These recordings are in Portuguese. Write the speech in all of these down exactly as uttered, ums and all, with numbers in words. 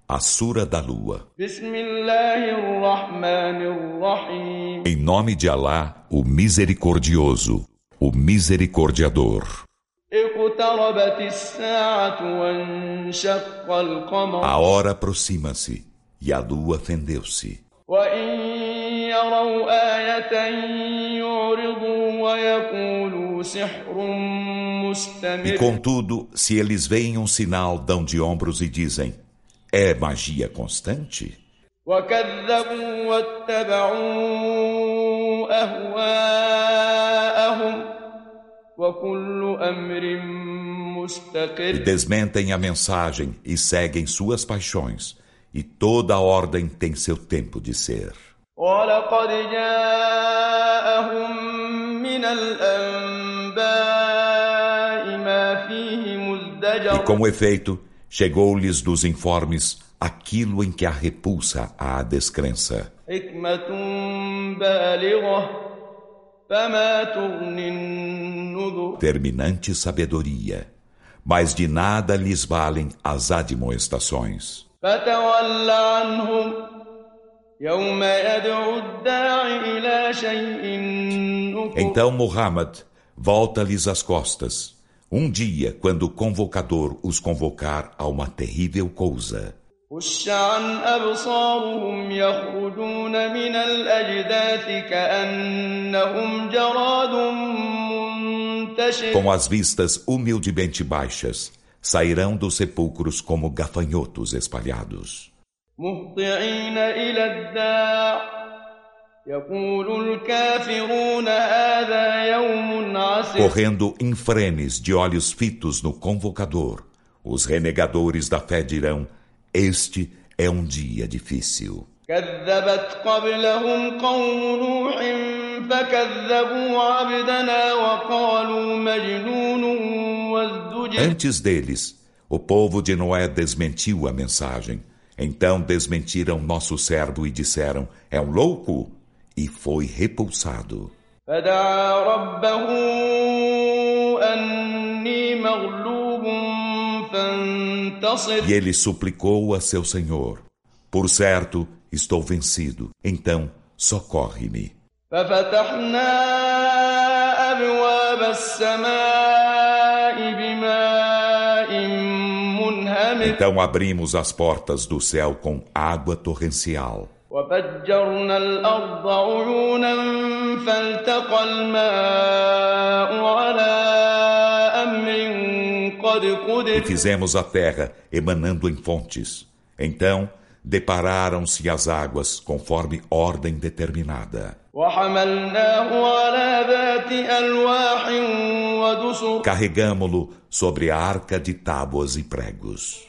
A Sura da Lua. Em nome de Alá, o Misericordioso, o Misericordiador. A hora aproxima-se e a lua fendeu-se. E contudo, se eles veem um sinal, dão de ombros e dizem: é magia constante? E desmentem a mensagem e seguem suas paixões, e toda a ordem tem seu tempo de ser. E com efeito, chegou-lhes dos informes aquilo em que a repulsa à descrença. Terminante sabedoria, mas de nada lhes valem as admoestações. Então Muhammad volta-lhes as costas, um dia quando o convocador os convocar a uma terrível coisa. Com as vistas humildemente baixas, sairão dos sepulcros como gafanhotos espalhados. Correndo em frenes de olhos fitos no convocador, os renegadores da fé dirão: este é um dia difícil. Antes deles, o povo de Noé desmentiu a mensagem. Então desmentiram nosso servo e disseram: é um louco, e foi repulsado. E ele suplicou a seu Senhor: por certo, estou vencido, então socorre-me. Então abrimos as portas do céu com água torrencial. E fizemos a terra emanando em fontes. Então depararam-se as águas conforme ordem determinada. Carregamo-lo sobre a arca de tábuas e pregos.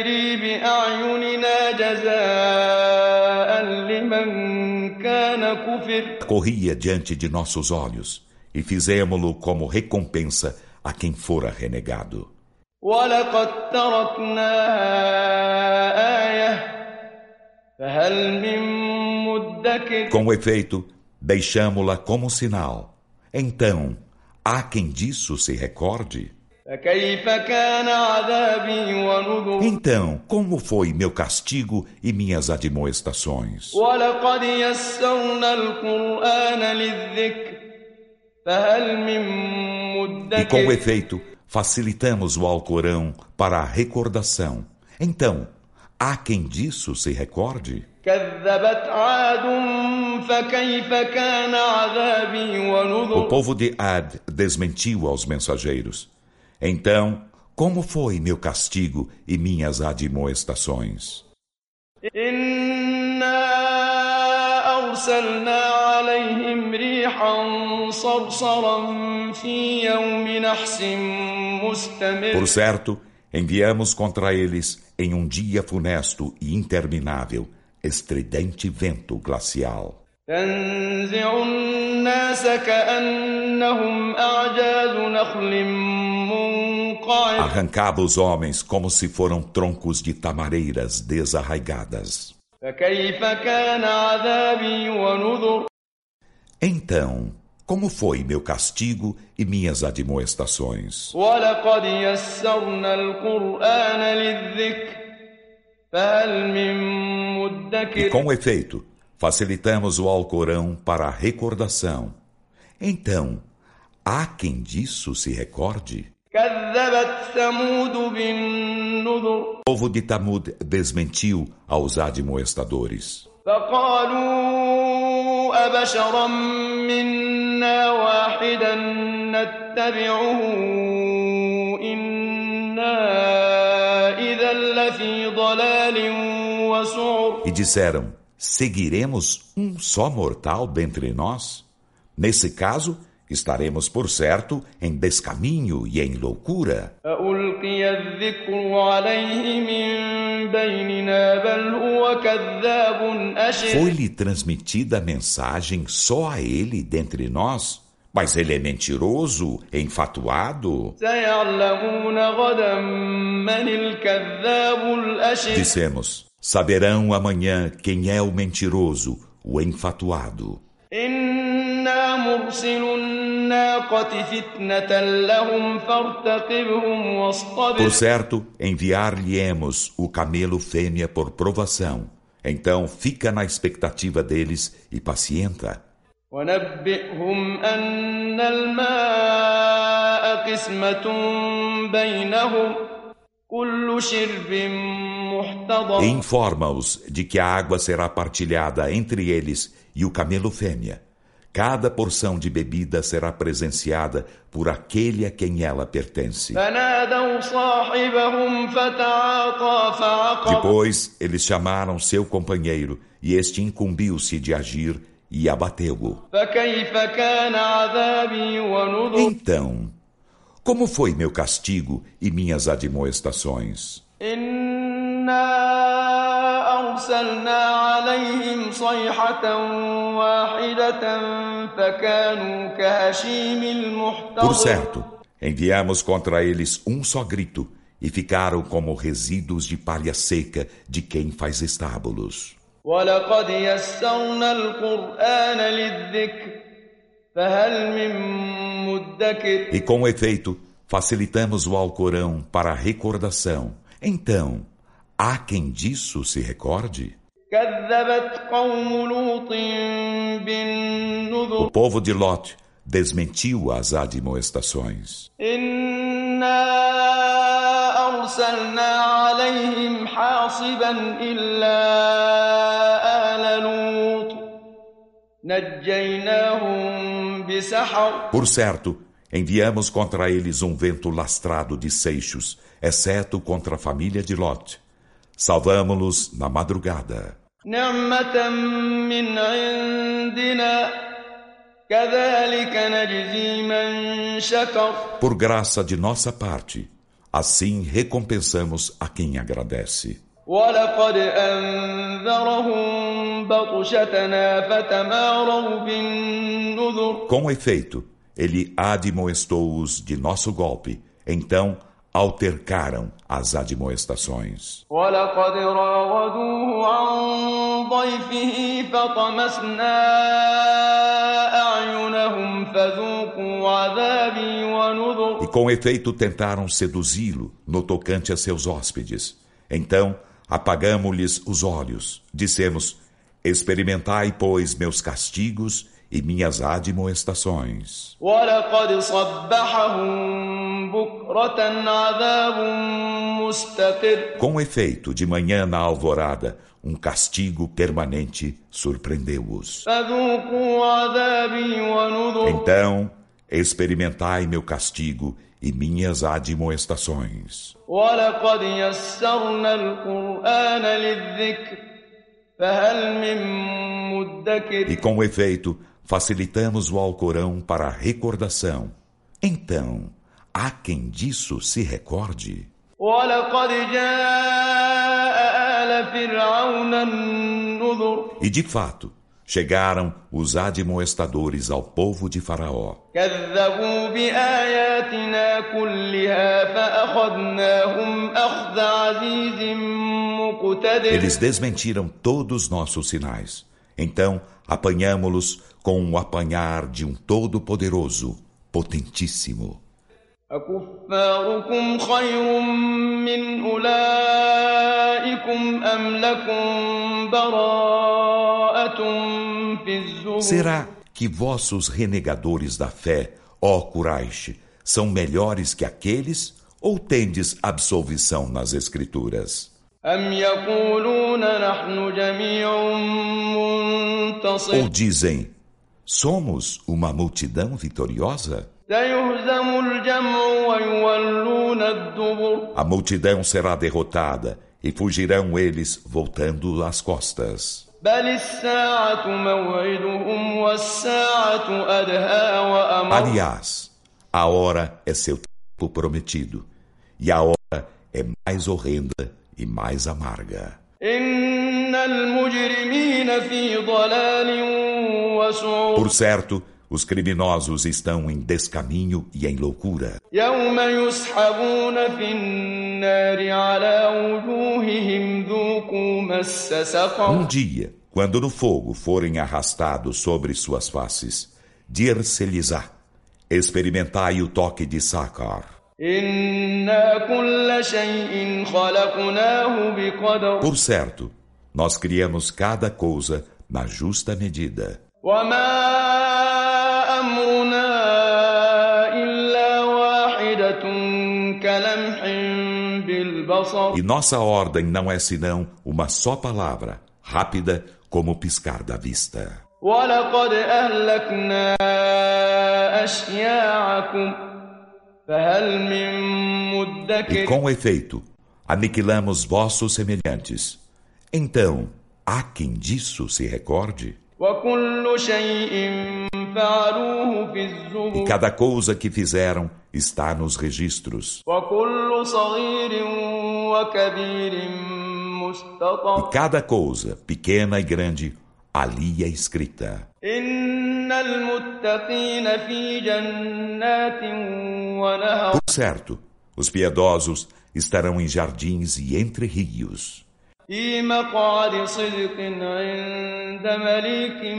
Corria diante de nossos olhos e fizemo-lo como recompensa a quem fora renegado. Com efeito, deixamo-la como sinal. Então, há quem disso se recorde? Então, como foi meu castigo e minhas admoestações? E com efeito, facilitamos o Alcorão para a recordação. Então, há quem disso se recorde? O povo de Ad desmentiu aos mensageiros. Então, como foi meu castigo e minhas admoestações? Por certo, enviamos contra eles em um dia funesto e interminável, estridente vento glacial. Arrancava os homens como se foram troncos de tamareiras desarraigadas. Então, como foi meu castigo e minhas admoestações? فهل من مدكر. E com efeito, facilitamos o Alcorão para a recordação. Então, há quem disso se recorde? كذبت ثمود بالنذر. O povo de Tamud desmentiu aos admoestadores. فقالوا أبشرا منا واحدا نتبعه إنا إذا لفي ضلال وسعر. E disseram, seguiremos um só mortal dentre nós? Nesse caso, estaremos por certo em descaminho e em loucura. ألقي الذكر عليه من بيننا بل هو كذاب أشر. Foi-lhe transmitida a mensagem só a ele dentre nós, mas ele é mentiroso, enfatuado. سيعلمون غدا من الكذاب الأشر. Dissemos, saberão amanhã quem é o mentiroso, o enfatuado. إنا مرسل الناقة فتنة لهم فارتقبهم واصطبر. Por certo, enviar-lhe-emos o camelo fêmea por provação. Então fica na expectativa deles e pacienta. ونبئهم أن الماء قسمة بينهم كل شرب محتضر. E informa-os de que a água será partilhada entre eles e o camelo fêmea. Cada porção de bebida será presenciada por aquele a quem ela pertence. فنادوا صاحبهم فتعاطى فعقر. Depois eles chamaram seu companheiro e este incumbiu-se de agir e abateu-o. فكيف كان عذابي ونذر. Então, como foi meu castigo e minhas admoestações? إنا أرسلنا عليهم صيحة واحدة فكانوا كهشيم المحتضر. Por certo, enviamos contra eles um só grito e ficaram como resíduos de palha seca de quem faz estábulos. ولقد يسرنا القرآن للذكر فهل من مدكر. E com efeito, facilitamos o Alcorão para a recordação. Então, há quem disso se recorde? كذبت قوم لوط بالنذر. O povo de Lot desmentiu as admoestações. إنا أرسلنا عليهم حاصبا إلا آل لوط نجيناهم بسحر. Por certo, enviamos contra eles um vento lastrado de seixos, exceto contra a família de Lot. Salvamo-los na madrugada. نعمة من عندنا كذلك نجزي من شكر. Por graça de nossa parte, assim recompensamos a quem agradece. ولقد أنذرهم بطشتنا فتماروا بالنذر. Com efeito, ele admoestou-os de nosso golpe. Então, altercaram as admoestações. ولقد راودوه عن ضيفه فطمسنا أعينهم فذوقوا عذابي ونذر. E com efeito tentaram seduzi-lo no tocante a seus hóspedes. Então, apagamo-lhes os olhos. Dissemos, experimentai, pois, meus castigos e minhas admoestações. ولقد صبحهم بكرة عذاب مستقر. Com efeito, de manhã na alvorada, um castigo permanente surpreendeu-os. فذوقوا عذابي ونذر. Então, experimentai meu castigo e minhas admoestações. ولقد يسرنا القرآن للذكر فهل من مدكر. E com efeito, facilitamos o Alcorão para a recordação. Então, há quem disso se recorde? ولقد جاء آل فرعون النذر. E de fato, chegaram os admoestadores ao povo de Faraó. كذبوا بآياتنا كلها فأخذناهم أخذ عزيز مقتدر. Eles desmentiram todos nossos sinais. Então, apanhamo-los com o apanhar de um todo-poderoso, potentíssimo. أكفاركم خير من أولئكم أم لكم براءة في الزبر Será que vossos renegadores da fé, ó Quraish, são melhores que aqueles, ou tendes absolvição nas Escrituras? أم يقولون نحن جميع منتصر Ou dizem, somos uma multidão vitoriosa? سيهزم الجمع ويولون الدبر A multidão será derrotada e fugirão eles voltando as costas. بل الساعة موعدهم والساعة أدهى وأمر Aliás, a hora é seu tempo prometido, e a hora é mais horrenda e mais amarga. إن المجرمين في ضلال وسعر Por certo, os criminosos estão em descaminho e em loucura. يوم يسحبون في النار على وجوههم ذوقوا مس سقر Um dia, quando no fogo forem arrastados sobre suas faces, dir-se-lhes-á, experimentai o toque de Sakar. إنا كل شيء خلقناه بقدر Por certo, nós criamos cada coisa na justa medida. وما أمرنا إلا واحدة كلمح بالبصر E nossa ordem não é senão uma só palavra, rápida como o piscar da vista. ولقد أهلكنا أشياعكم فهل من E مدكر com efeito, aniquilamos vossos semelhantes. Então, há quem disso se recorde? وكل شيء فعلوه في E الزبر cada coisa que fizeram está nos registros. وكل صغير وكبير E مستطر cada coisa, pequena e grande, ali é escrita. إن المتقين في جنات ونهر Por certo, os piedosos estarão em jardins e entre rios, في مقعد صدق عند مليك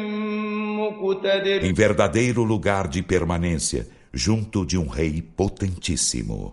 مقتدر em verdadeiro lugar de permanência, junto de um rei potentíssimo.